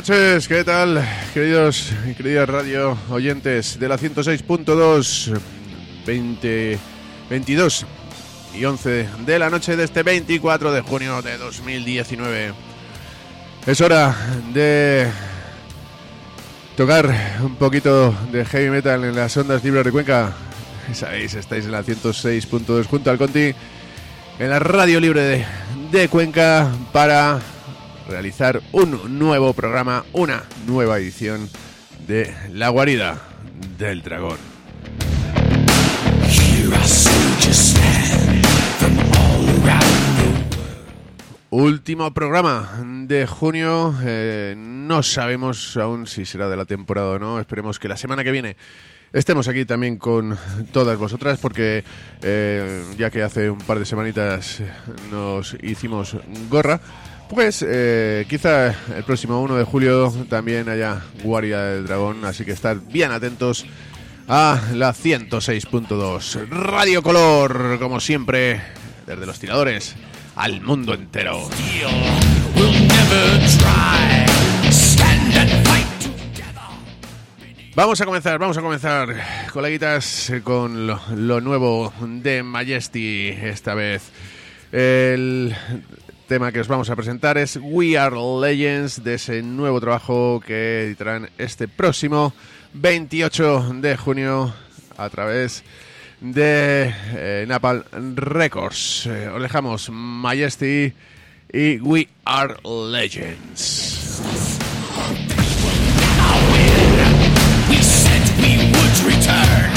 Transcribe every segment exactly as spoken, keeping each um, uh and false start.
noches, ¿qué tal, queridos y queridas radio oyentes de la ciento seis punto dos, veinte, veintidós y once de la noche de este veinticuatro de junio de dos mil diecinueve? Es hora de tocar un poquito de heavy metal en las ondas libres de Cuenca. Sabéis, estáis en la ciento seis punto dos junto al Conti, en la radio libre de, de Cuenca, para realizar un nuevo programa, una nueva edición de La Guarida del Dragón. Último programa de junio, eh, no sabemos aún si será de la temporada o no. Esperemos que la semana que viene estemos aquí también con todas vosotras, porque eh, ya que hace un par de semanitas nos hicimos gorra, pues eh, quizá el próximo uno de julio también haya Guardia del Dragón, así que estar bien atentos a la ciento seis punto dos Radio Color, como siempre, desde los tiradores al mundo entero. Vamos a comenzar, vamos a comenzar, coleguitas, con lo, lo nuevo de Majesty. Esta vez el tema que os vamos a presentar es We Are Legends, de ese nuevo trabajo que editarán este próximo veintiocho de junio a través de eh, Napalm Records. Eh, os dejamos Majesty y We Are Legends. We said we would return.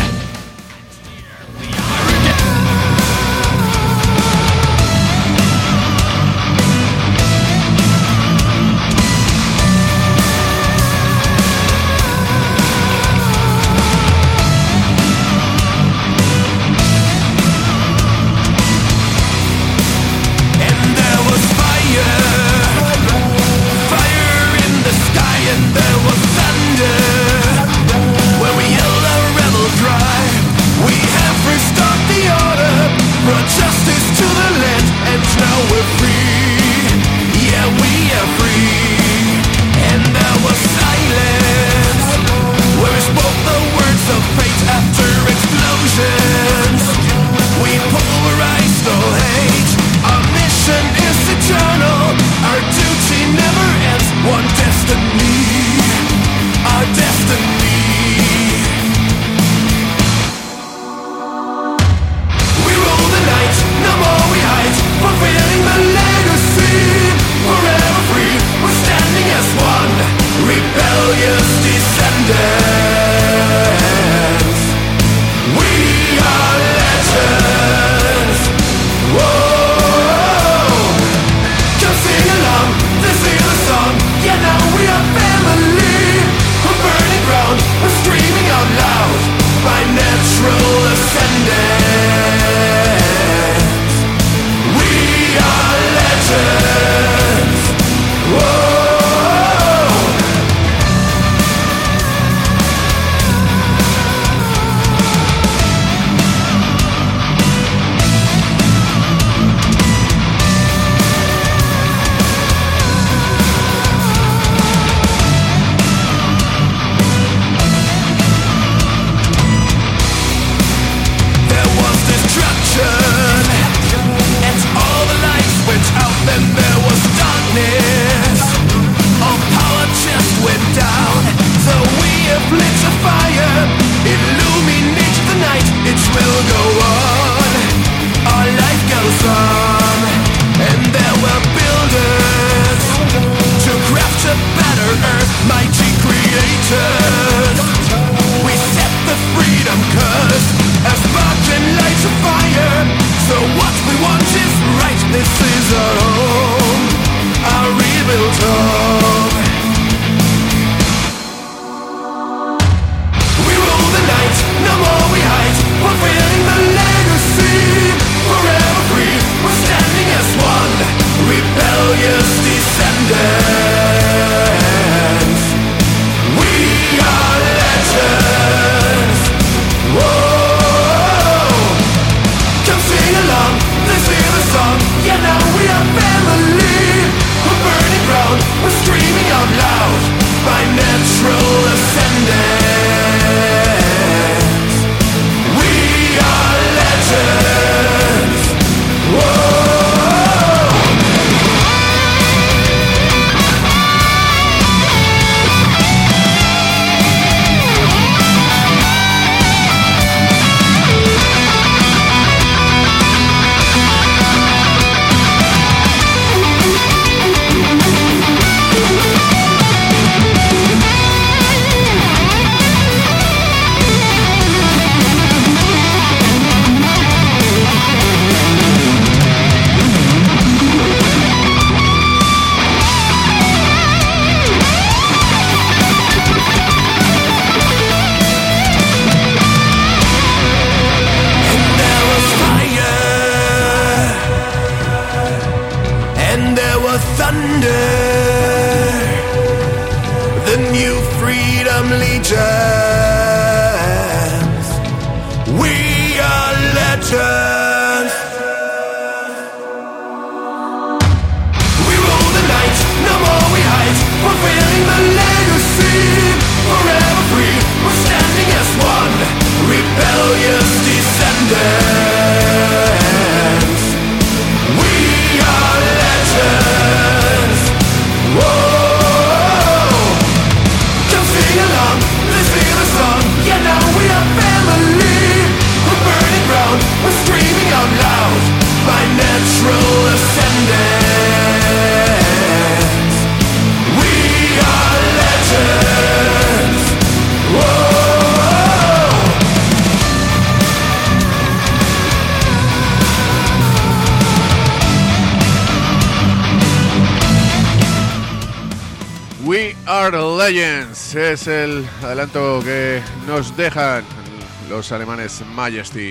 Legends es el adelanto que nos dejan los alemanes Majesty.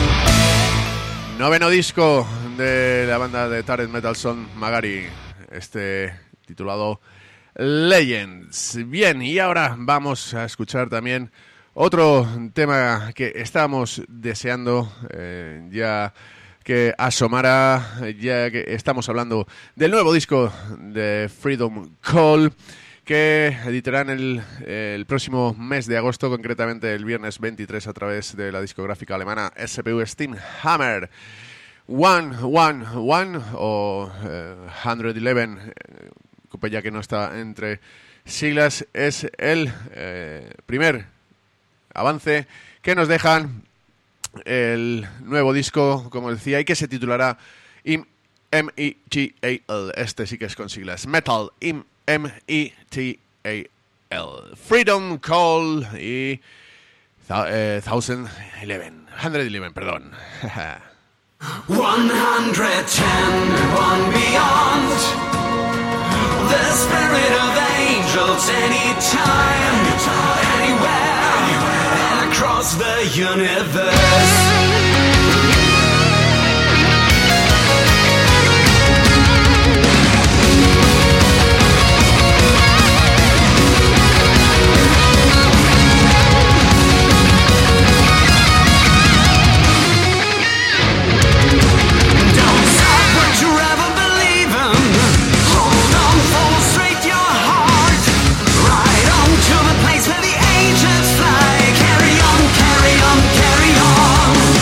Noveno disco de la banda de Thared Metal Son Magari, este titulado Legends. Bien, y ahora vamos a escuchar también otro tema que estábamos deseando eh, ya que asomara, ya que estamos hablando del nuevo disco de Freedom Call, que editarán el, el próximo mes de agosto, concretamente el viernes veintitrés, a través de la discográfica alemana S P U Steam Hammer. One, one, one o eh, ciento once, eh, ya que no está entre siglas, es el eh, primer avance que nos dejan el nuevo disco, como decía, y que se titulará M E T A L. Este sí que es con siglas. Metal Im M E T A L. Freedom Call y uh, ciento once, ciento once, perdón. one hundred ten, one beyond. The spirit of angels, anytime, anywhere, across the universe. Place where the angels fly. Carry on, carry on, carry on.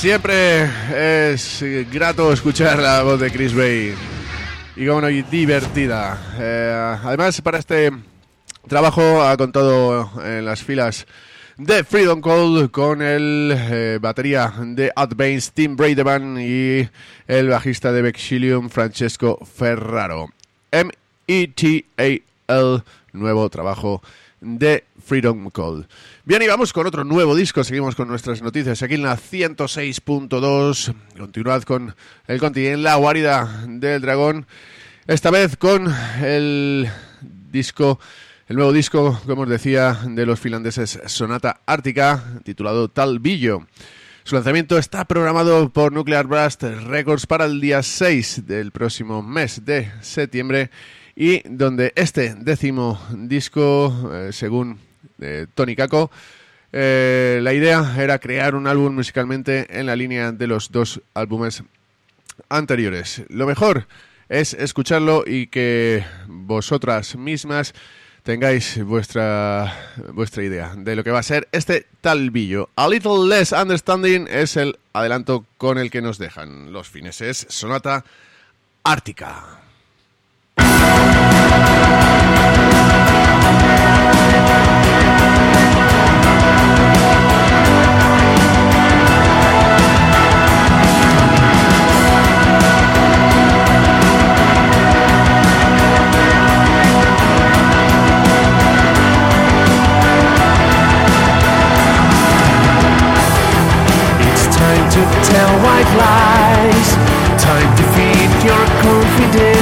Siempre es grato escuchar la voz de Chris Bay y como no, y divertida. Eh, además, para este trabajo ha contado en las filas de Freedom Call con el eh, batería de Advance, Tim Brademan, y el bajista de Vexillium, Francesco Ferraro. M E T A L, nuevo trabajo de Freedom Call. Bien, y vamos con otro nuevo disco. Seguimos con nuestras noticias aquí en la ciento seis punto dos. Continuad con el Conti en la guarida del dragón. Esta vez con el disco, el nuevo disco, como os decía, de los finlandeses Sonata Arctica, titulado Talvillo. Su lanzamiento está programado por Nuclear Blast Records para el día seis del próximo mes de septiembre, y donde este décimo disco, eh, según eh, Toni Kakko, eh, la idea era crear un álbum musicalmente en la línea de los dos álbumes anteriores. Lo mejor es escucharlo y que vosotras mismas tengáis vuestra vuestra idea de lo que va a ser este Talvillo. A Little Less Understanding es el adelanto con el que nos dejan los fineses Sonata Arctica. To tell white lies, time to feed your confidence.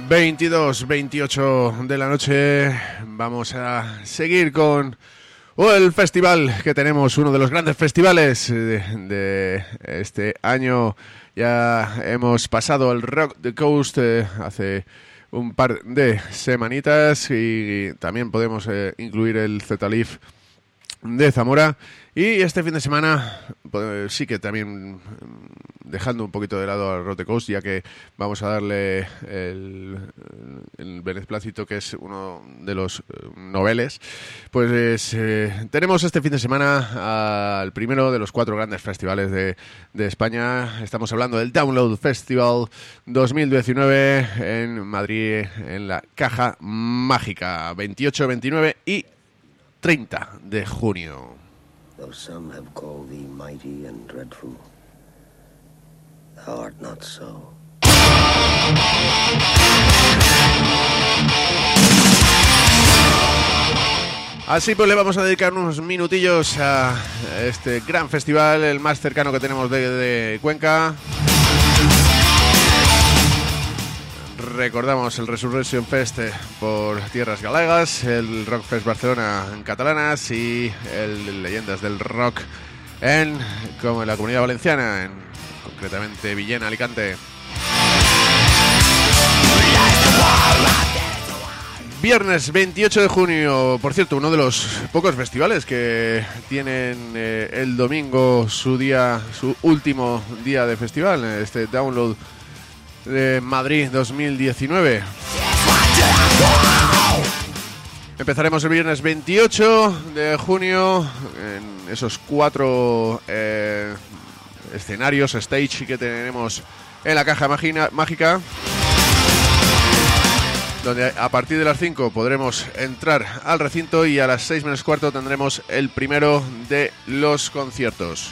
veintidós veintiocho de la noche. Vamos a seguir con oh, el festival que tenemos, uno de los grandes festivales de, de este año. Ya hemos pasado el Rock the Coast eh, hace un par de semanitas y también podemos eh, incluir el Z-Leaf de Zamora. Y este fin de semana pues, sí que también dejando un poquito de lado al Rock the Coast, ya que vamos a darle el, el beneplácito que es uno de los noveles, pues eh, tenemos este fin de semana al primero de los cuatro grandes festivales de, de España. Estamos hablando del Download Festival dos mil diecinueve en Madrid, en la Caja Mágica, veintiocho, veintinueve y treinta de junio. Though some have called thee mighty and dreadful, thou art not so. Así pues le vamos a dedicar unos minutillos a este gran festival, el más cercano que tenemos de, de Cuenca. Recordamos el Resurrection Fest por tierras galegas, el Rock Fest Barcelona en catalanas y el Leyendas del Rock en como en la Comunidad Valenciana, en concretamente Villena, Alicante. Viernes veintiocho de junio, por cierto, uno de los pocos festivales que tienen eh, el domingo su día, su último día de festival, este Download de Madrid dos mil diecinueve. Empezaremos el viernes veintiocho de junio en esos cuatro eh, escenarios, stage que tenemos en la Caja Mágica, donde a partir de las cinco podremos entrar al recinto y a las seis menos cuarto tendremos el primero de los conciertos.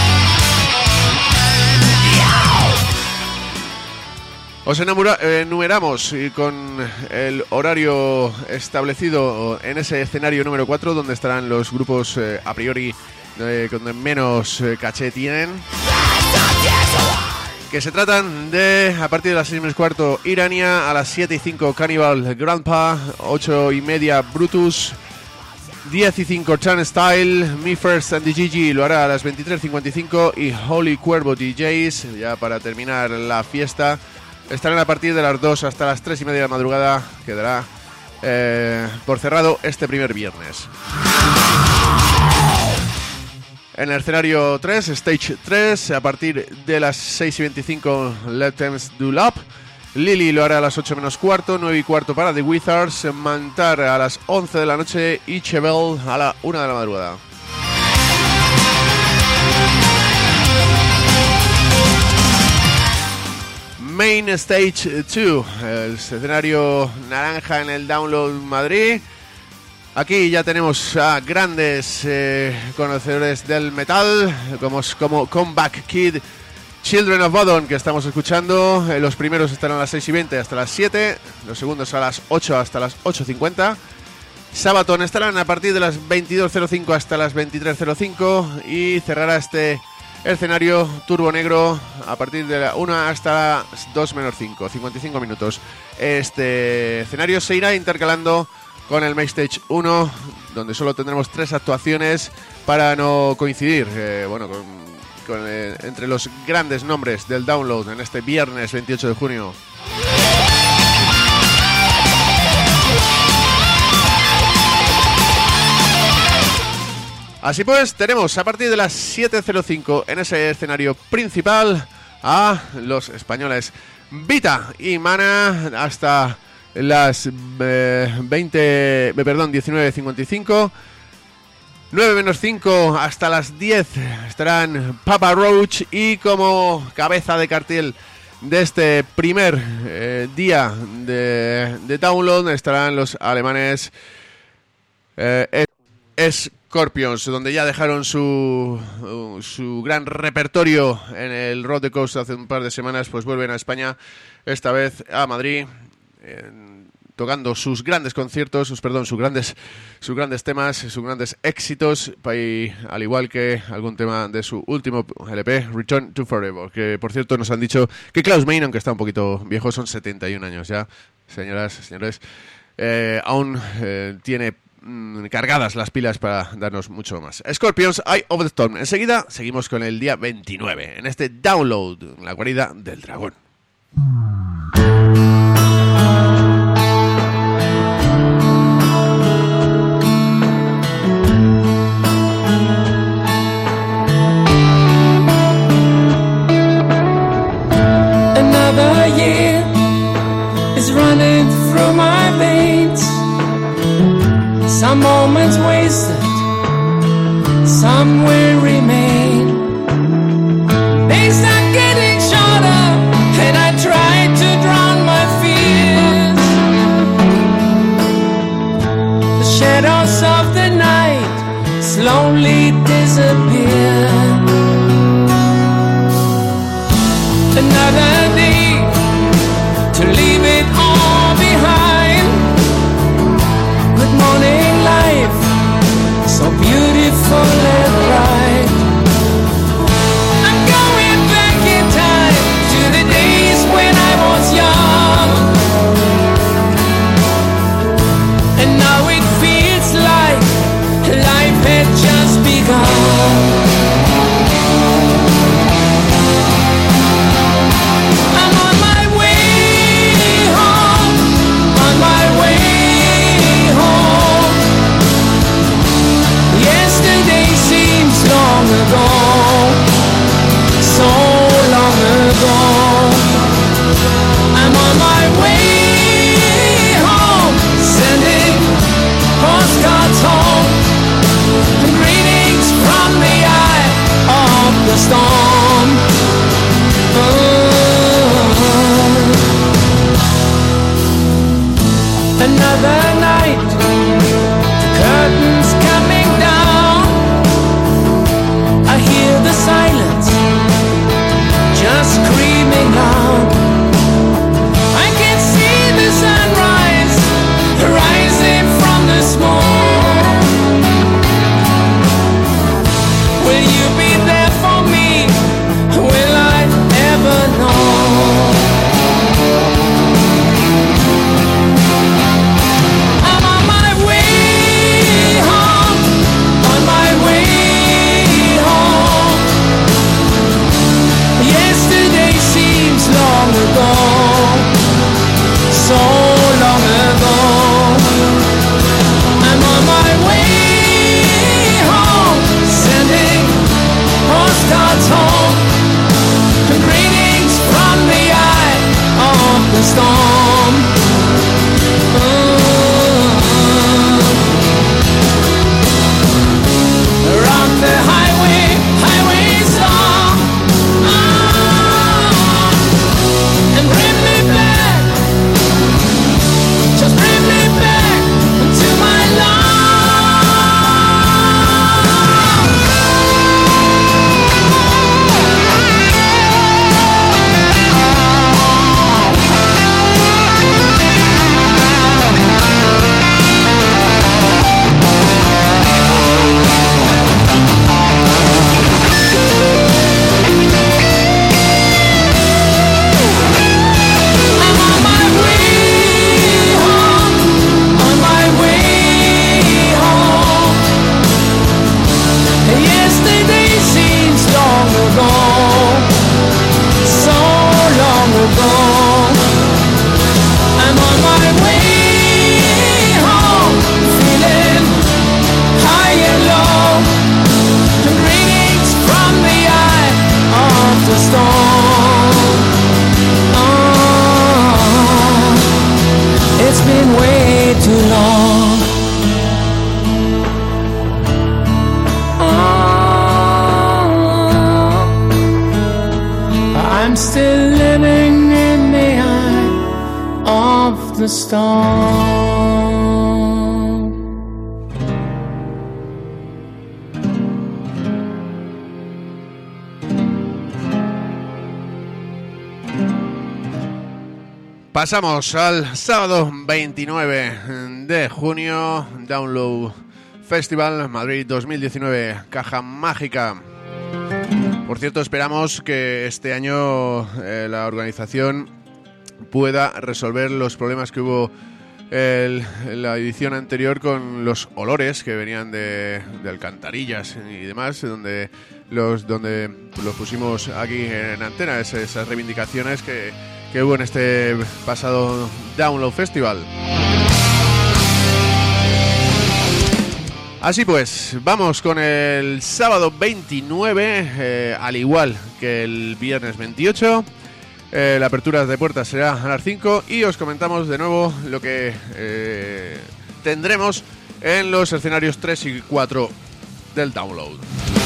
Os enumeramos y con el horario establecido en ese escenario número cuatro, donde estarán los grupos eh, a priori eh, con menos eh, caché tienen. Que se tratan de, a partir de las seis menos cuarto, Irania, a las siete y cinco Cannibal Grandpa, ocho y media Brutus, diez y cinco Turnstile, Me First and the Gigi lo hará a las veintitrés cincuenta y cinco y Holy Cuervo D Js, ya para terminar la fiesta. Estarán a partir de las dos hasta las tres y media de la madrugada. Quedará eh, por cerrado este primer viernes. En el escenario tres, Stage tres, a partir de las seis y veinticinco, Let Them Do Lap. Lily lo hará a las ocho menos cuarto, nueve y cuarto para The Wizards. Mantar a las once de la noche y Chevelle a la una de la madrugada. Main Stage dos, el escenario naranja en el Download Madrid. Aquí ya tenemos a grandes eh, conocedores del metal, como, como Comeback Kid, Children of Bodom, que estamos escuchando. Eh, los primeros estarán a las seis y veinte hasta las siete, los segundos a las ocho hasta las ocho cincuenta. Sabaton estarán a partir de las veintidós cero cinco hasta las veintitrés cero cinco y cerrará este escenario Turbo Negro a partir de la una hasta las dos menos cinco, cincuenta y cinco minutos. Este escenario se irá intercalando con el Main Stage uno, donde solo tendremos tres actuaciones para no coincidir eh, bueno, con, con, eh, entre los grandes nombres del Download en este viernes veintiocho de junio. Así pues, tenemos a partir de las siete cero cinco en ese escenario principal a los españoles Vita y Mana hasta las eh, veinte, perdón, diecinueve cincuenta y cinco. nueve menos cinco hasta las diez estarán Papa Roach y como cabeza de cartel de este primer eh, día de, de Download estarán los alemanes eh, Scorpions, donde ya dejaron su, su gran repertorio en el Rock the Coast hace un par de semanas. Pues vuelven a España, esta vez a Madrid, eh, tocando sus grandes conciertos, sus perdón, sus grandes, sus grandes temas, sus grandes éxitos, y, al igual que algún tema de su último L P, Return to Forever, que por cierto nos han dicho que Klaus Meine, aunque está un poquito viejo, son setenta y un años ya, señoras, señores, eh, aún eh, tiene mm, cargadas las pilas para darnos mucho más. Scorpions, Eye of the Storm. Enseguida seguimos con el día veintinueve, en este Download, la guarida del dragón. Another year is running through my veins. Some moments wasted, some will remain. Days are getting shorter, and I try to drown my fears. The shadows of the night slowly disappear. Another day to leave it all behind. Good morning, life, so beautiful and bright. I'm going back in time to the days when I was young, and now it feels like life had just begun. Long ago, so long ago, I'm on my way home, sending postcards home, greetings from the eye of the storm. Oh. Another night, the curtains coming down. I hear the silence just screaming out. I can see the sunrise rising from the smoke. Will you be there for me? Will I ever know? I'm on my way home, on my way. Yesterday seems long ago, so long ago. I'm on my way home, sending postcards home, greetings from the eye of the storm. Around the highway, highway song. And bring me back, just bring me back to my love. I'm still living in the eye of the storm. Pasamos al sábado veintinueve de junio, Download Festival Madrid dos mil diecinueve, Caja Mágica. Por cierto, esperamos que este año eh, la organización pueda resolver los problemas que hubo el, en la edición anterior con los olores que venían de, de alcantarillas y demás, donde los donde los pusimos aquí en antena, esas, esas reivindicaciones que, que hubo en este pasado Download Festival. Así pues, vamos con el sábado veintinueve, eh, al igual que el viernes veintiocho. Eh, la apertura de puertas será a las cinco y os comentamos de nuevo lo que eh, tendremos en los escenarios tres y cuatro del Download.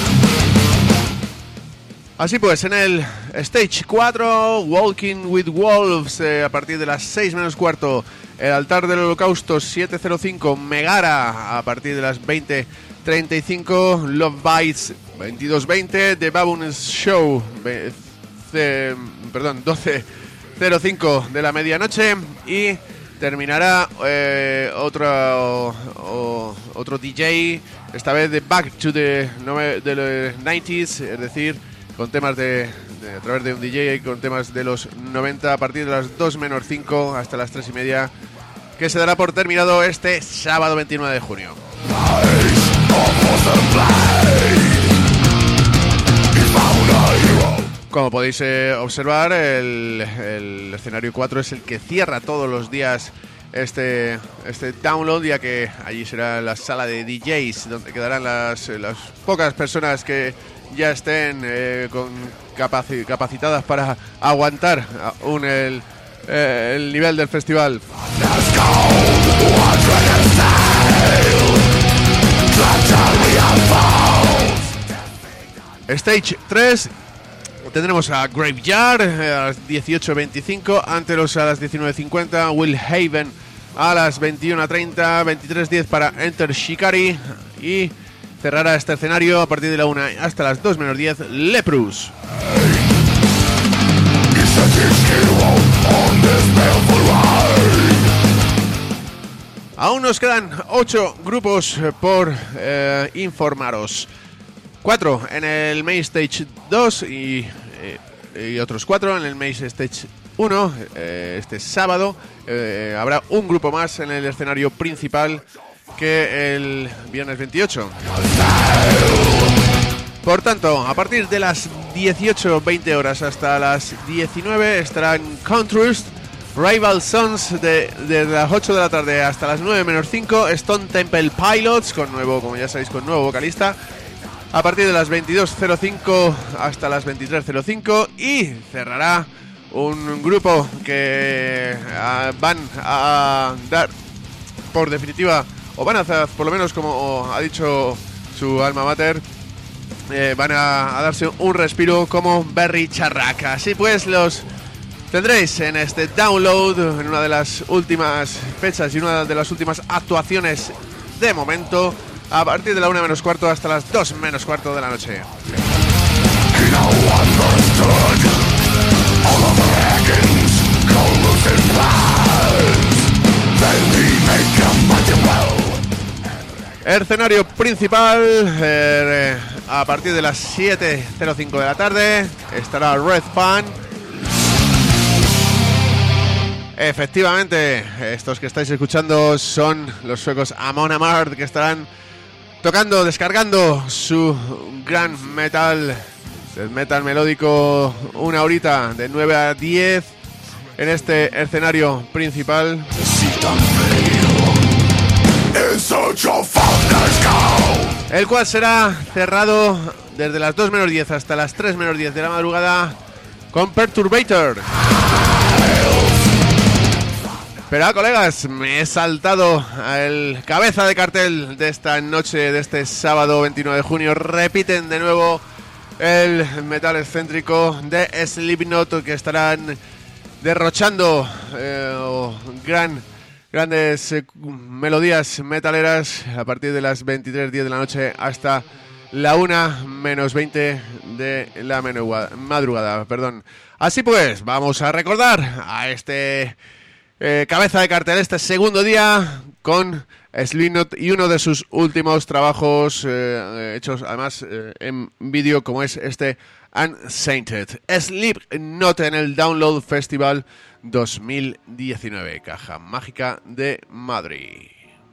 Así pues, en el Stage cuatro, Walking with Wolves, eh, a partir de las seis menos cuarto, el Altar del Holocausto siete cero cinco, Megara a partir de las veinte treinta y cinco, Love Bites veintidós veinte, The Baboons Show ve, ce, perdón, doce cero cinco de la medianoche y terminará eh, otro, o, otro D J, esta vez de Back to the de los nineties, es decir, con temas de, de a través de un D J y con temas de los noventa a partir de las dos menos cinco hasta las tres y media, que se dará por terminado este sábado veintinueve de junio. Como podéis eh, observar, el, el escenario cuatro es el que cierra todos los días este, este Download, ya que allí será la sala de D Js donde quedarán las, las pocas personas que ya estén eh, con capaci- capacitadas para aguantar aún el, eh, el nivel del festival. Stage tres, tendremos a Graveyard a las dieciocho veinticinco, Antelos a las diecinueve cincuenta, Will Haven a las veintiuno treinta, veintitrés diez para Enter Shikari y cerrará este escenario a partir de la una hasta las dos menos diez, Leprous. Aún nos quedan ocho grupos por eh, informaros. Cuatro en el Main Stage dos y, eh, y otros cuatro en el Main Stage uno. Eh, este sábado eh, habrá un grupo más en el escenario principal que el viernes veintiocho. Por tanto, a partir de las dieciocho veinte horas hasta las diecinueve estarán Contrast, Rival Sons de, de las ocho de la tarde hasta las nueve menos cinco, Stone Temple Pilots, con nuevo, como ya sabéis, con nuevo vocalista, a partir de las veintidós cero cinco hasta las veintitrés cero cinco, y cerrará un grupo que uh, van a dar por definitiva, o van a hacer, por lo menos como ha dicho su alma mater, eh, van a, a darse un respiro como Berry Charrac. Así pues, los tendréis en este Download, en una de las últimas fechas y una de las últimas actuaciones de momento, a partir de la una menos cuarto hasta las dos menos cuarto de la noche. El escenario principal, eh, a partir de las siete cero cinco de la tarde, estará Red Fan. Efectivamente, estos que estáis escuchando son los suecos Amon Amarth, que estarán tocando, descargando su gran metal, el metal melódico, una horita de nueve a diez en este escenario principal, el cual será cerrado desde las dos menos diez hasta las tres menos diez de la madrugada con Perturbator. Pero, ah, colegas, me he saltado el cabeza de cartel de esta noche, de este sábado veintinueve de junio. Repiten de nuevo el metal excéntrico de Slipknot, que estarán derrochando eh, gran, grandes eh, melodías metaleras a partir de las veintitrés diez de la noche hasta la una menos veinte de la madrugada. Perdón. Así pues, vamos a recordar a este... Eh, cabeza de cartel este segundo día con Slipknot y uno de sus últimos trabajos eh, hechos además eh, en vídeo, como es este Unsainted. Slipknot en el Download Festival dos mil diecinueve. Caja Mágica de Madrid.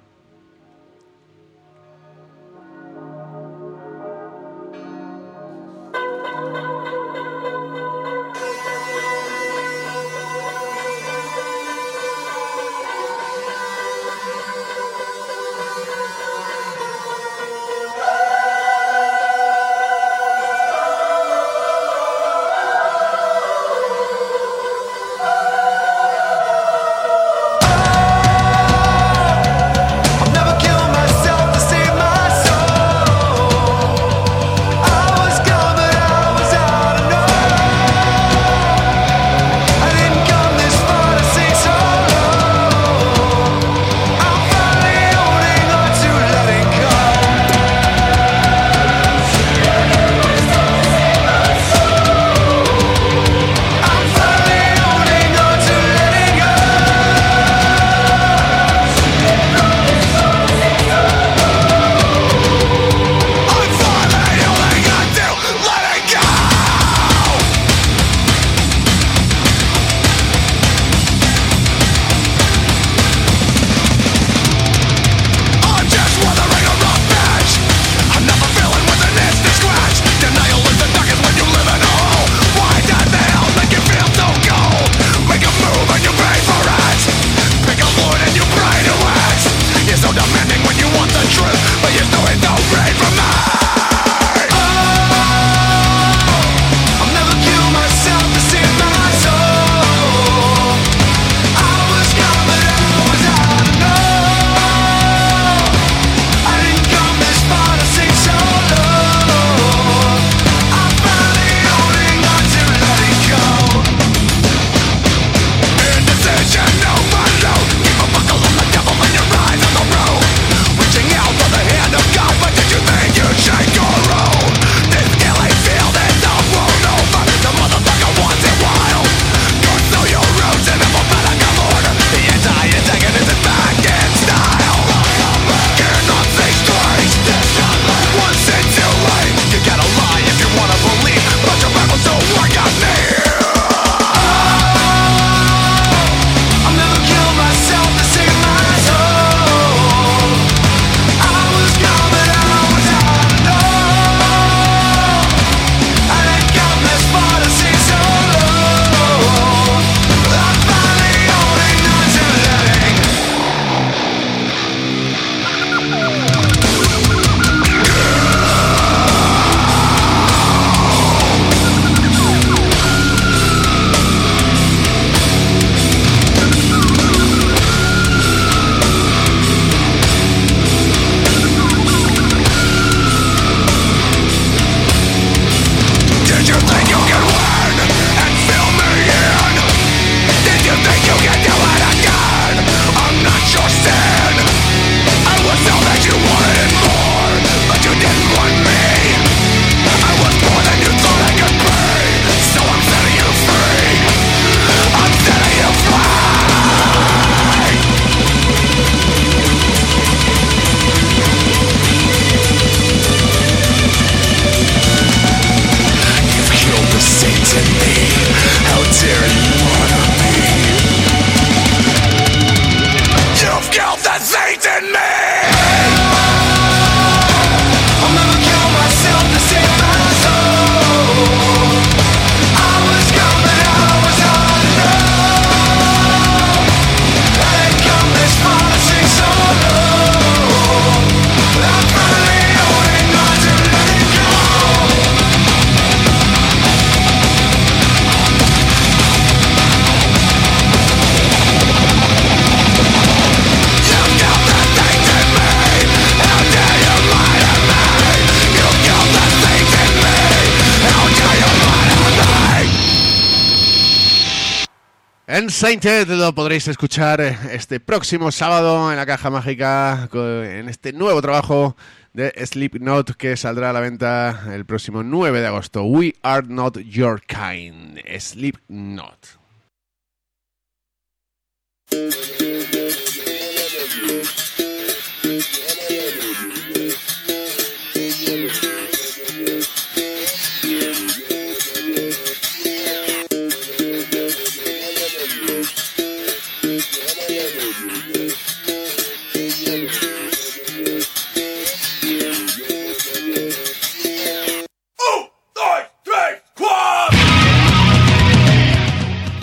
Unsainted lo podréis escuchar este próximo sábado en la Caja Mágica en este nuevo trabajo de Slipknot que saldrá a la venta el próximo nueve de agosto. We Are Not Your Kind, Slipknot.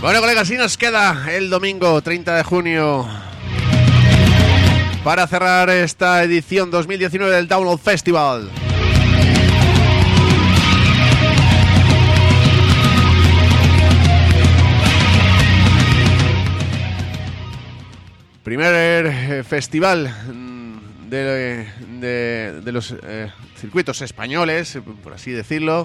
Bueno, colegas, sí nos queda el domingo treinta de junio para cerrar esta edición dos mil diecinueve del Download Festival. Primer eh, festival de, de, de los eh, circuitos españoles, por así decirlo,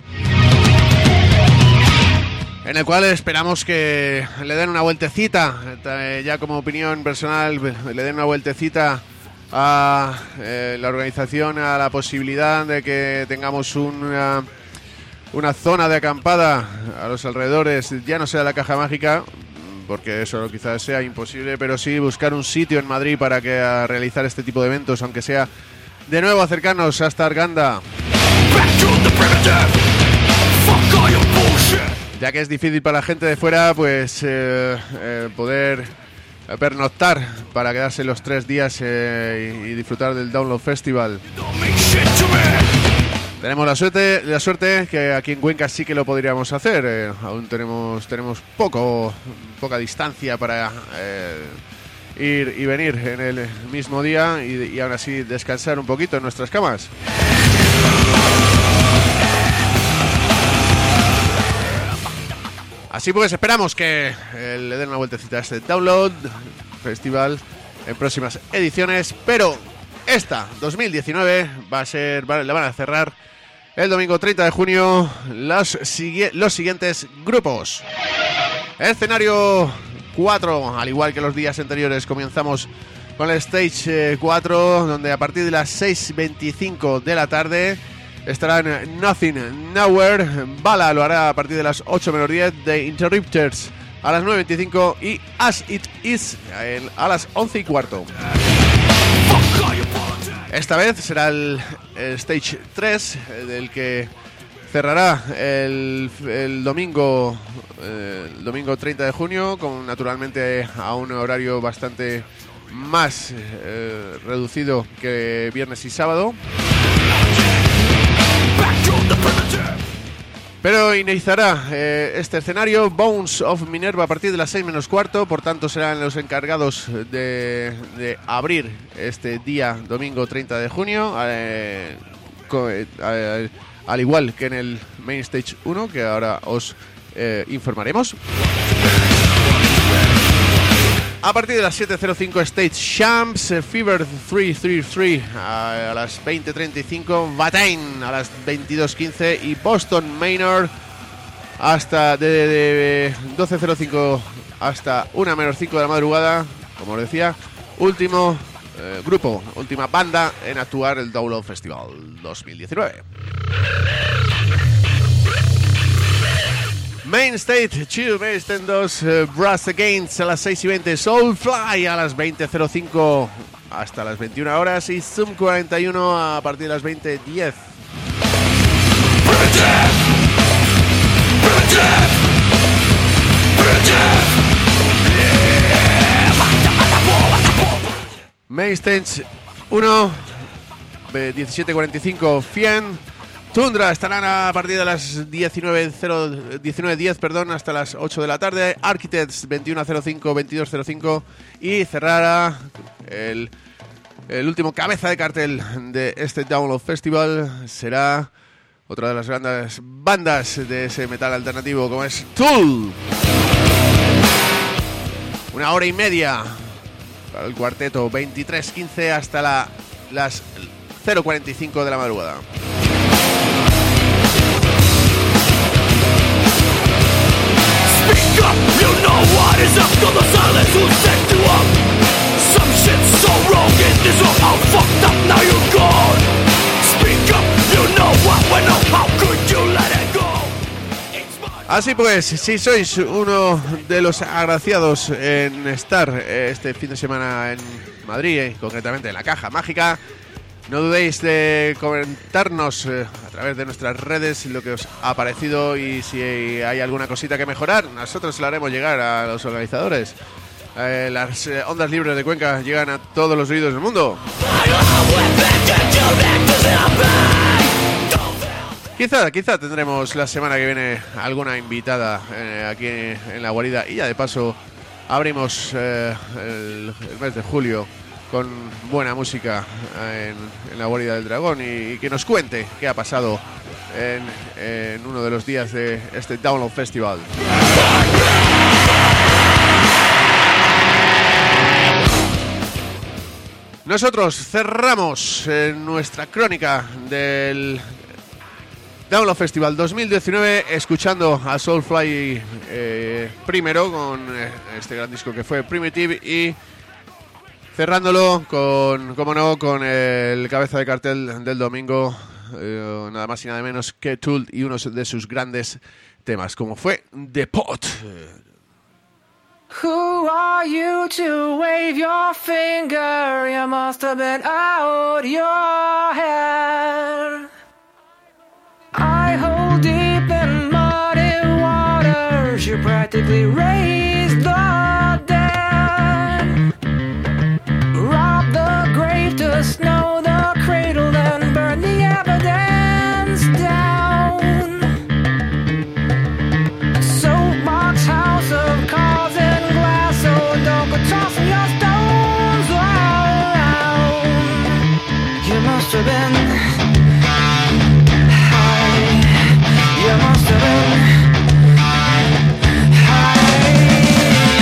en el cual esperamos que le den una vueltecita, eh, ya como opinión personal, le den una vueltecita a eh, la organización, a la posibilidad de que tengamos una, una zona de acampada a los alrededores, ya no sea la Caja Mágica, porque eso quizás sea imposible, pero sí buscar un sitio en Madrid para que a realizar este tipo de eventos, aunque sea de nuevo acercarnos hasta Arganda, ya que es difícil para la gente de fuera pues eh, eh, poder pernoctar para quedarse los tres días eh, y, y disfrutar del Download Festival. Tenemos la suerte, la suerte que aquí en Cuenca sí que lo podríamos hacer. Eh, aún tenemos tenemos poco poca distancia para eh, ir y venir en el mismo día y, y aún así descansar un poquito en nuestras camas. Así pues, esperamos que eh, le den una vueltecita a este Download Festival en próximas ediciones, pero esta dos mil diecinueve va a ser, va, la van a cerrar el domingo treinta de junio los, los siguientes grupos. Escenario cuatro, al igual que los días anteriores, comenzamos con el Stage cuatro, donde a partir de las seis veinticinco de la tarde estarán Nothing Nowhere, Bala lo hará a partir de las ocho menos diez, The Interrupters a las nueve veinticinco y As It Is a las once y cuarto. Esta vez será el, el Stage tres, del que cerrará el, el domingo eh, el domingo treinta de junio, con naturalmente a un horario bastante más eh, reducido que viernes y sábado. Pero iniciará eh, este escenario Bones of Minerva a partir de las seis menos cuarto, por tanto serán los encargados de, de abrir este día domingo treinta de junio, eh, co, eh, eh, al igual que en el Main Stage uno, que ahora os eh, informaremos. A partir de las siete cero cinco Stage Champs, Fever trescientos treinta y tres a, a las veinte treinta y cinco, Batain a las veintidós quince y Boston Manor hasta de, de, de doce cero cinco hasta una menos cinco de la madrugada, como os decía, último eh, grupo, última banda en actuar el Download Festival dos mil diecinueve. Main Stage two, Main Stage dos, uh, Brass Against a las seis y veinte, Soulfly a las veinte cero cinco hasta las veintiuna horas y Zoom cuarenta y uno a partir de las veinte diez. Main Stage uno, diecisiete cuarenta y cinco, Fien. Tundra estarán a partir de las diecinueve diez, perdón, hasta las ocho de la tarde. Architects veintiuno cero cinco, veintidós cero cinco y cerrará el, el último cabeza de cartel de este Download Festival. Será otra de las grandes bandas de ese metal alternativo como es Tool. Una hora y media para el cuarteto, veintitrés quince hasta la, las cero cuarenta y cinco de la madrugada. Speak up, you know what is up to the silence who set you up. Some shit's so wrong in this world, all fucked up, now you're gone. Speak up, you know what went up, how could you let it go? Así pues, si sois uno de los agraciados en estar este fin de semana en Madrid, eh, concretamente en la Caja Mágica, no dudéis de comentarnos eh, a través de nuestras redes lo que os ha parecido y si hay alguna cosita que mejorar. Nosotros se la haremos llegar a los organizadores. Eh, las eh, ondas libres de Cuenca llegan a todos los oídos del mundo. Quizá, quizá tendremos la semana que viene alguna invitada eh, aquí en la guarida, y ya de paso abrimos eh, el, el mes de julio con buena música en, en la guarida del dragón, y, y que nos cuente qué ha pasado en, en uno de los días de este Download Festival. Nosotros cerramos eh, nuestra crónica del Download Festival dos mil diecinueve escuchando a Soulfly eh, primero con eh, este gran disco que fue Primitive, y cerrándolo con, como no, con el cabeza de cartel del domingo, eh, nada más y nada menos que Tool, y uno de sus grandes temas como fue The Pot. Who are you to wave your finger? You must have been out your head. I hold deep in muddy waters. You practically raised the dead. Rob the grave to snow the cradle, then burn the evidence down. Soapbox house of cards and glass, so don't go tossing your stones around. You must have been high. You must have been high.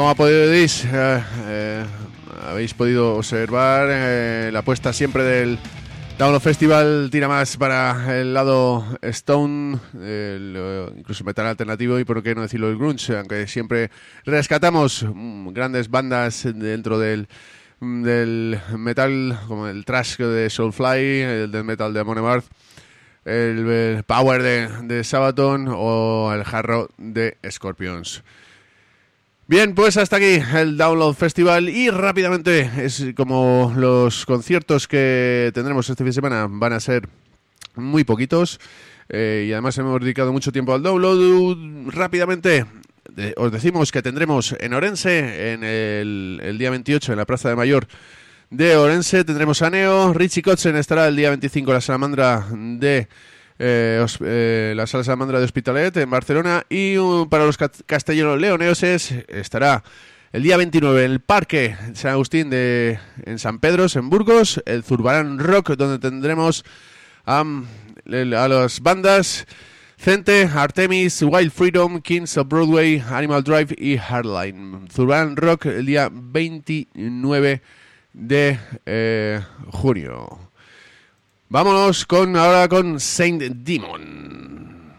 como podéis, eh, eh, habéis podido observar, eh, la apuesta siempre del Download Festival tira más para el lado Stone, el, incluso metal alternativo y por qué no decirlo el grunge, aunque siempre rescatamos mm, grandes bandas dentro del, del metal, como el thrash de Soulfly, el del metal de Amon Amarth, el, el power de, de Sabaton o el hard rock de Scorpions. Bien, pues hasta aquí el Download Festival y rápidamente, es como los conciertos que tendremos este fin de semana van a ser muy poquitos, eh, y además hemos dedicado mucho tiempo al download. Rápidamente de, os decimos que tendremos en Orense en el, el día veintiocho en la Plaza de Mayor de Orense, tendremos a Neo. Richie Kotzen estará el día veinticinco en la Salamandra de Eh, os, eh, la Sala Salamandra de Hospitalet en Barcelona, y uh, para los castellanos leoneses estará el día veintinueve en el Parque San Agustín de, en San Pedros, en Burgos, el Zurbarán Rock, donde tendremos um, a las bandas Cente, Artemis, Wild Freedom, Kings of Broadway, Animal Drive y Hardline. Zurbarán Rock el día veintinueve de eh, junio. Vámonos con ahora con Saint Demon.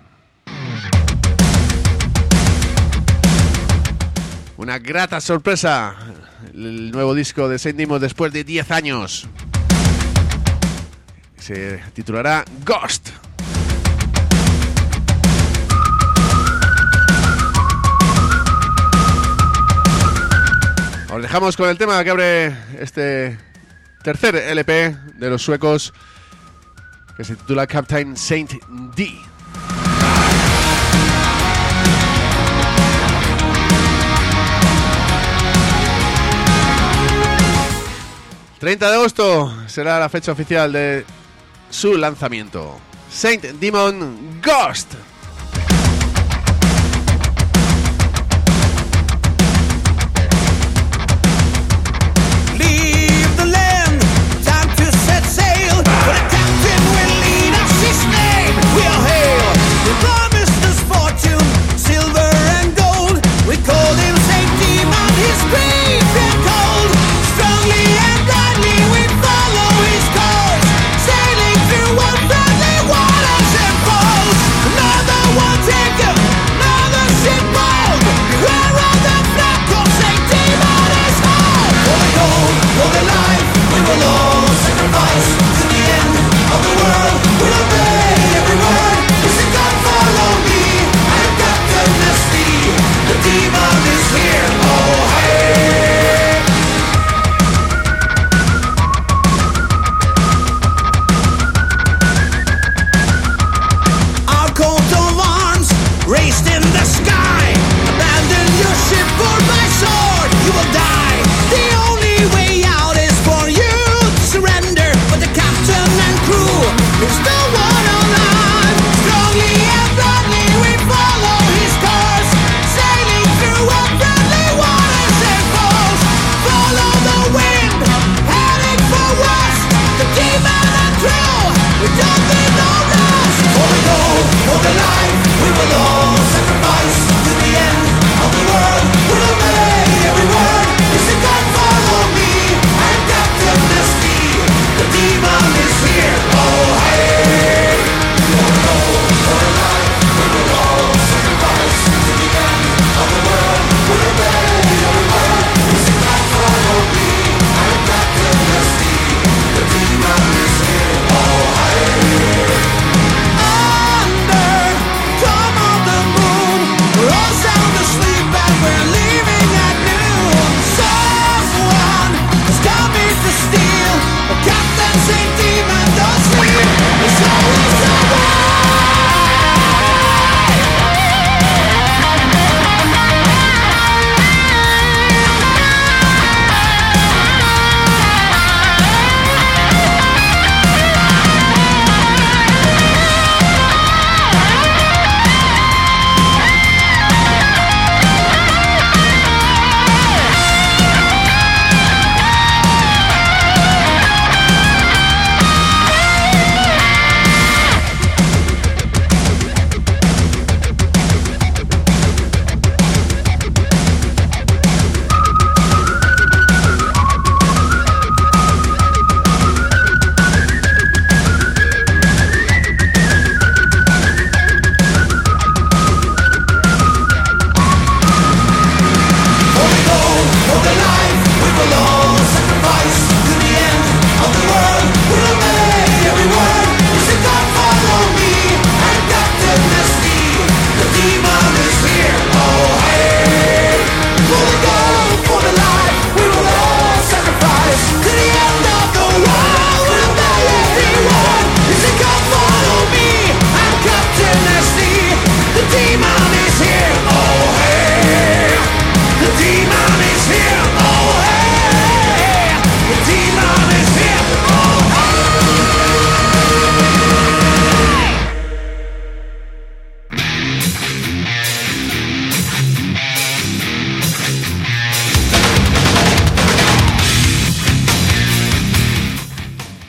Una grata sorpresa, el nuevo disco de Saint Demon después de diez años. Se titulará Ghost. Os dejamos con el tema que abre este tercer L P de los suecos, que se titula Captain Saint D. treinta de agosto será la fecha oficial de su lanzamiento. Saint Demon Ghost.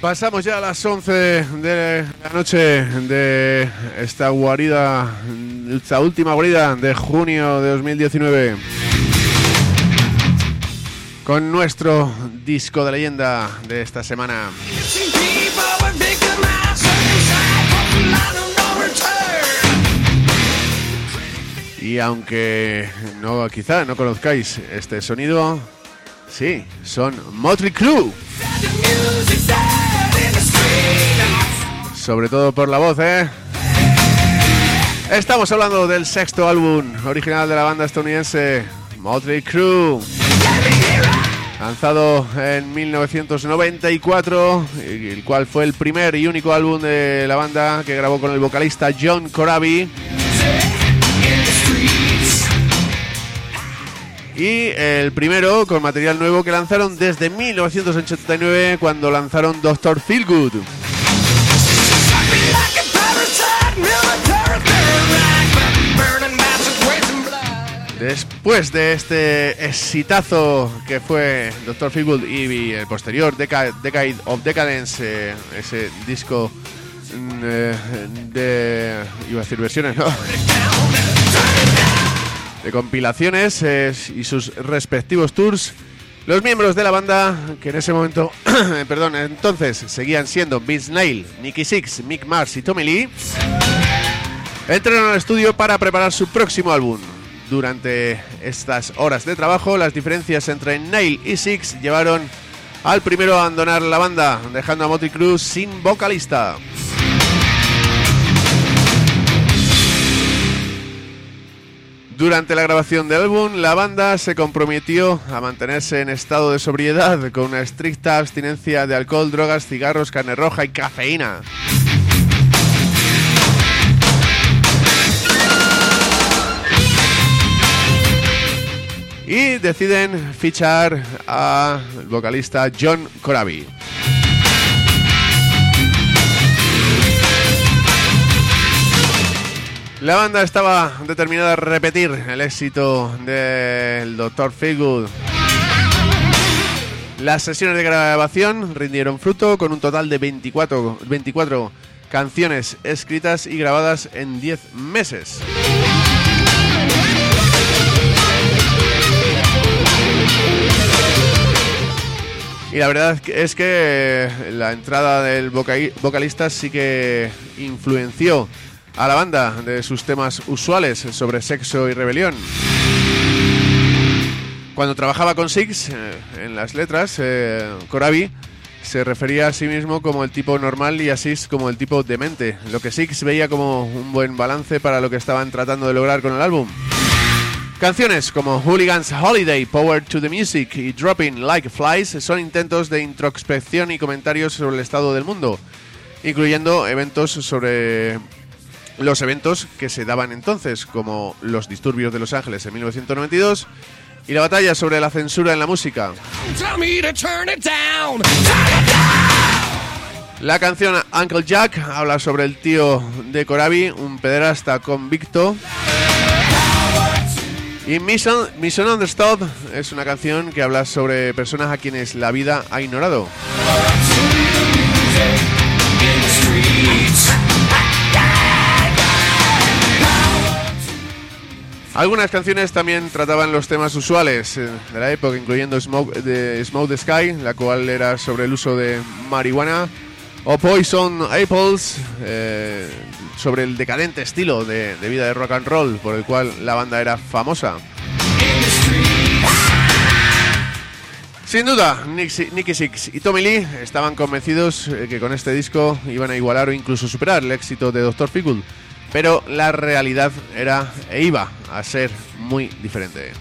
Pasamos ya a las once de la noche de esta guarida, esta última guarida de junio de dos mil diecinueve. Con nuestro disco de leyenda de esta semana. Y aunque no, quizá no conozcáis este sonido, sí, son Motley Crue. Sobre todo por la voz, ¿eh? Estamos hablando del sexto álbum original de la banda estadounidense Motley Crue, lanzado en mil novecientos noventa y cuatro, el cual fue el primer y único álbum de la banda que grabó con el vocalista John Corabi. Y el primero con material nuevo que lanzaron desde mil novecientos ochenta y nueve, cuando lanzaron doctor Feelgood. Después de este exitazo que fue doctor Feelgood y el posterior Deca- Decade of Decadence, eh, ese disco eh, de... iba a decir versiones, ¿no? de compilaciones eh, y sus respectivos tours, los miembros de la banda, que en ese momento, perdón, entonces seguían siendo Vince Neil, Nicky Six, Mick Mars y Tommy Lee, entraron al estudio para preparar su próximo álbum. Durante estas horas de trabajo, las diferencias entre Neil y Six llevaron al primero a abandonar la banda, dejando a Motley Crue sin vocalista. Durante la grabación del álbum, la banda se comprometió a mantenerse en estado de sobriedad, con una estricta abstinencia de alcohol, drogas, cigarros, carne roja y cafeína. Y deciden fichar al vocalista John Corabi. La banda estaba determinada a repetir el éxito del doctor Feelgood. Las sesiones de grabación rindieron fruto, con un total de veinticuatro, veinticuatro canciones escritas y grabadas en diez meses. Y la verdad es que la entrada del vocalista sí que influenció a la banda de sus temas usuales sobre sexo y rebelión. Cuando trabajaba con Six eh, en las letras, eh, Corabi se refería a sí mismo como el tipo normal y a Six como el tipo demente, lo que Six veía como un buen balance para lo que estaban tratando de lograr con el álbum. Canciones como Hooligans Holiday, Power to the Music y Dropping Like Flies son intentos de introspección y comentarios sobre el estado del mundo, incluyendo eventos sobre los eventos que se daban entonces, como los disturbios de Los Ángeles en mil novecientos noventa y dos y la batalla sobre la censura en la música. La canción Uncle Jack habla sobre el tío de Corabi, un pederasta convicto. Y Mission, Mission Understood es una canción que habla sobre personas a quienes la vida ha ignorado. Algunas canciones también trataban los temas usuales de la época, incluyendo Smoke, de Smoke the Sky, la cual era sobre el uso de marihuana, o Poison Apples, eh, sobre el decadente estilo de, de vida de rock and roll por el cual la banda era famosa. Sin duda, Nicky Six y Tommy Lee estaban convencidos que con este disco iban a igualar o incluso superar el éxito de doctor Feelgood, pero la realidad era e iba a ser muy diferente.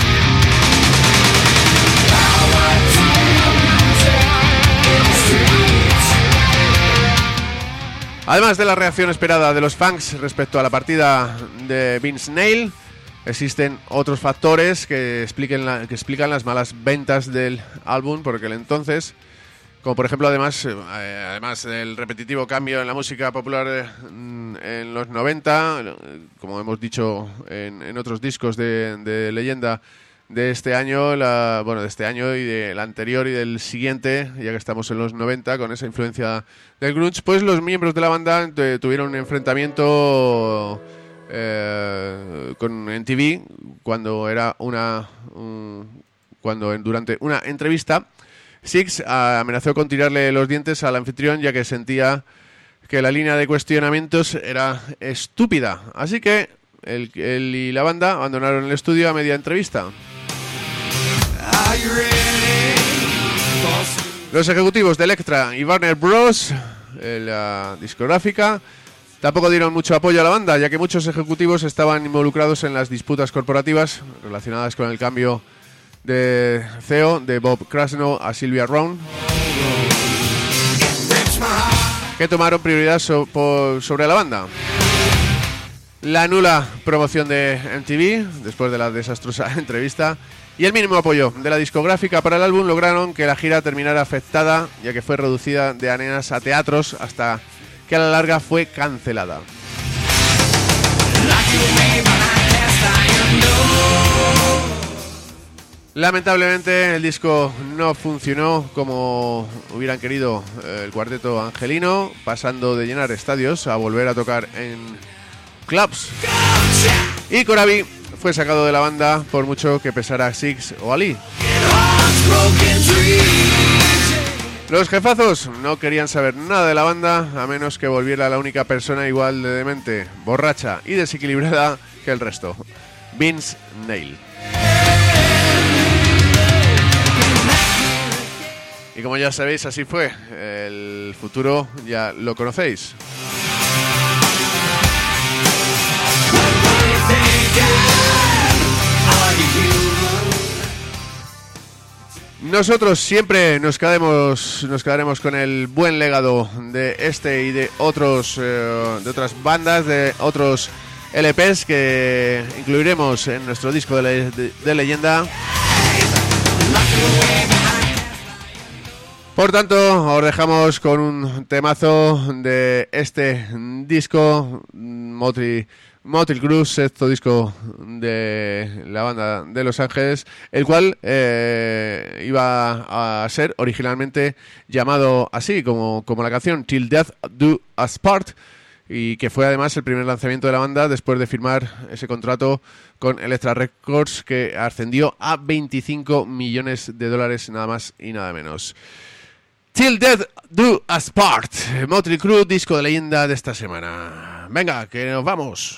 Además de la reacción esperada de los fans respecto a la partida de Vince Neil, existen otros factores que expliquen la, que explican las malas ventas del álbum por aquel entonces, como por ejemplo además eh, además del repetitivo cambio en la música popular eh, en los noventa, como hemos dicho en, en otros discos de, de leyenda, de este año, la, bueno, de este año y del anterior y del siguiente, ya que estamos en los noventa, con esa influencia del grunge, pues los miembros de la banda de, tuvieron un enfrentamiento eh, con M T V cuando era una un, cuando en, durante una entrevista Six amenazó con tirarle los dientes al anfitrión, ya que sentía que la línea de cuestionamientos era estúpida. Así que él, él y la banda abandonaron el estudio a media entrevista. Los ejecutivos de Elektra y Warner Bros., la discográfica, tampoco dieron mucho apoyo a la banda, ya que muchos ejecutivos estaban involucrados en las disputas corporativas relacionadas con el cambio de C E O de Bob Krasno a Sylvia Rown, que tomaron prioridad so- por, sobre la banda. La nula promoción de M T V después de la desastrosa entrevista y el mínimo apoyo de la discográfica para el álbum lograron que la gira terminara afectada, ya que fue reducida de arenas a teatros hasta que a la larga fue cancelada. Lamentablemente el disco no funcionó como hubieran querido el cuarteto angelino, pasando de llenar estadios a volver a tocar en clubs. Y Corabi fue sacado de la banda por mucho que pesara a Six o a Lee. Los jefazos no querían saber nada de la banda a menos que volviera la única persona igual de demente, borracha y desequilibrada que el resto, Vince Neil. Y como ya sabéis, así fue. El futuro ya lo conocéis. Nosotros siempre nos quedaremos, nos quedaremos con el buen legado de este y de otros, eh, de otras bandas, de otros L Pes que incluiremos en nuestro disco de, le- de, de leyenda. Por tanto, os dejamos con un temazo de este disco, Motley, Motley Crue, sexto disco de la banda de Los Ángeles, el cual eh, iba a ser originalmente llamado así, como, como la canción Till Death Do Us Part, y que fue además el primer lanzamiento de la banda después de firmar ese contrato con Elektra Records, que ascendió a veinticinco millones de dólares, nada más y nada menos. Till Death Do Us Part, Motley Crue, disco de leyenda de esta semana. Venga, que nos vamos.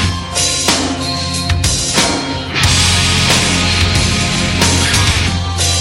Till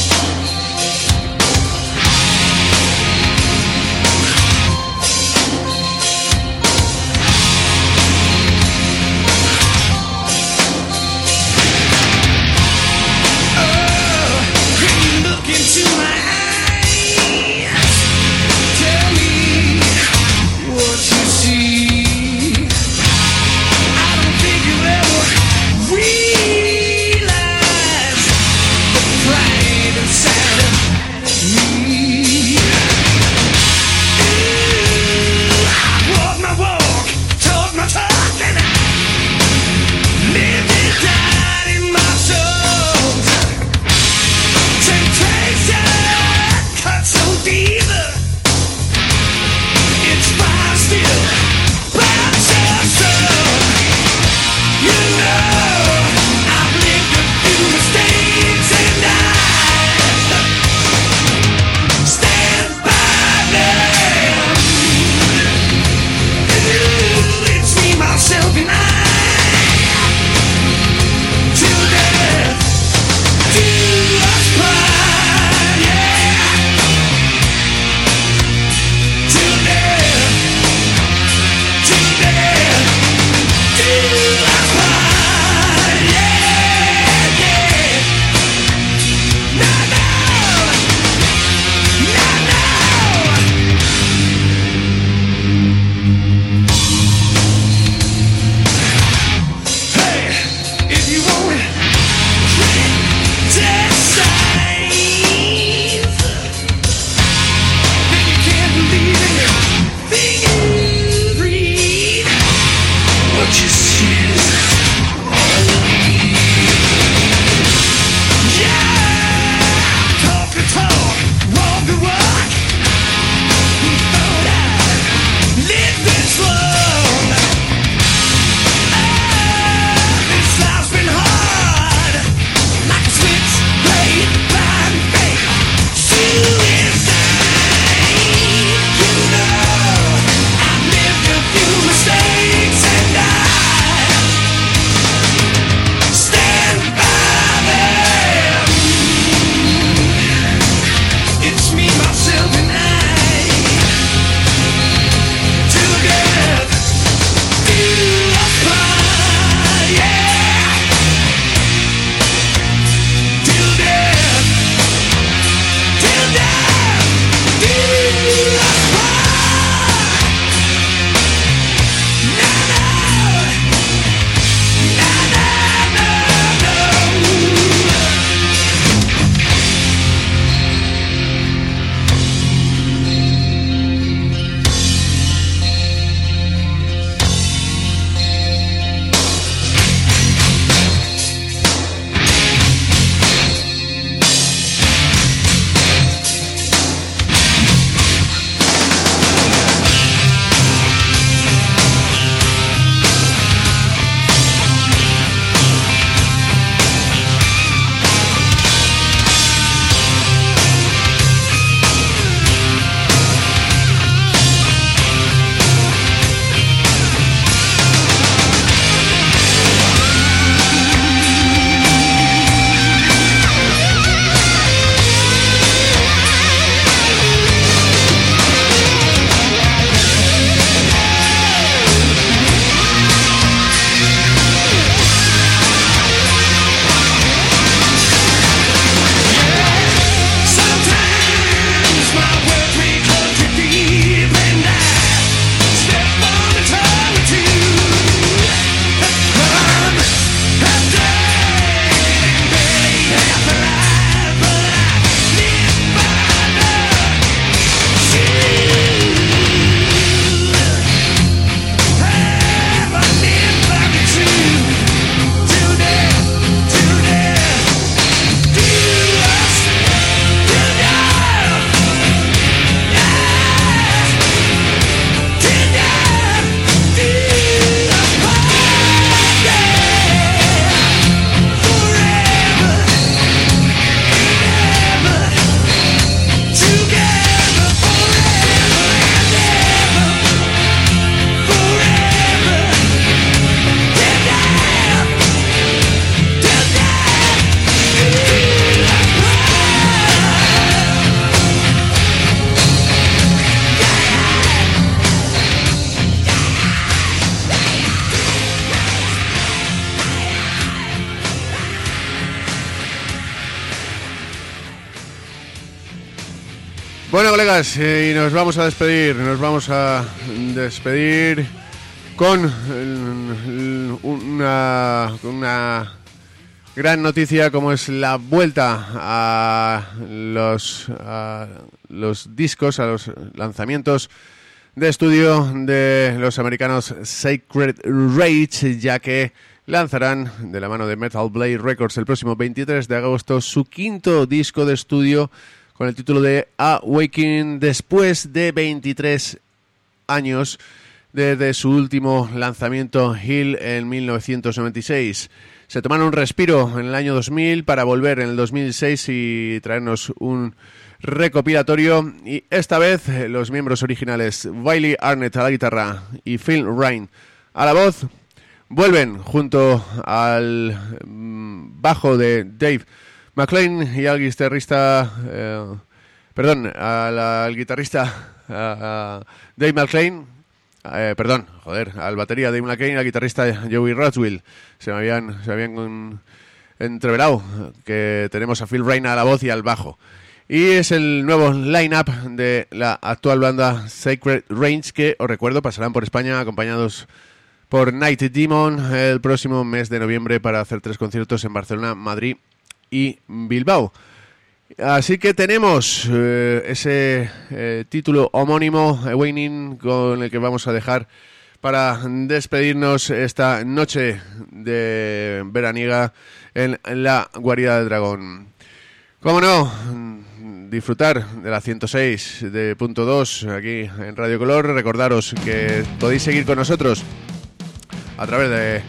Bueno, colegas, eh, y nos vamos a despedir, nos vamos a despedir con eh, una, una gran noticia como es la vuelta a los, a los discos, a los lanzamientos de estudio de los americanos Sacred Rage, ya que lanzarán de la mano de Metal Blade Records el próximo veintitrés de agosto su quinto disco de estudio con el título de Awakening, después de veintitrés años desde su último lanzamiento Hill en mil novecientos noventa y seis. Se tomaron un respiro en el año dos mil para volver en el dos mil seis y traernos un recopilatorio, y esta vez los miembros originales Wiley Arnett a la guitarra y Phil Ryan a la voz vuelven junto al bajo de Dave McClain y al guitarrista eh, perdón al, al guitarrista uh, Dave McClain eh, perdón joder al batería Dave McClain y al guitarrista Joey Rotswell. Se me habían se me habían un, entreverado que tenemos a Phil Ryan a la voz y al bajo. Y es el nuevo line-up de la actual banda Sacred Rage, que, os recuerdo, pasarán por España acompañados por Night Demon el próximo mes de noviembre para hacer tres conciertos en Barcelona, Madrid y Bilbao. Así que tenemos eh, ese eh, título homónimo, Awakening, con el que vamos a dejar para despedirnos esta noche de veraniega en la Guarida del Dragón. Cómo no, disfrutar de la ciento seis de punto dos aquí en Radio Color. Recordaros que podéis seguir con nosotros a través de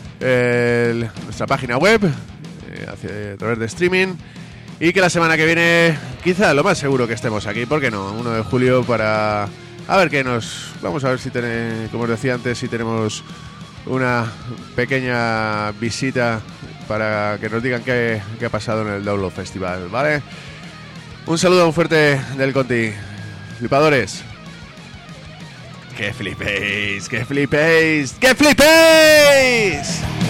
eh, nuestra página web, eh, a través de streaming, y que la semana que viene quizá lo más seguro que estemos aquí, ¿por qué no? uno de julio para a ver qué nos... Vamos a ver si tenemos, como os decía antes, si tenemos una pequeña visita para que nos digan qué, qué ha pasado en el Download Festival, ¿vale? Un saludo muy fuerte del Conti. Flipadores. ¡Que flipéis! ¡Que flipéis! ¡Que flipéis!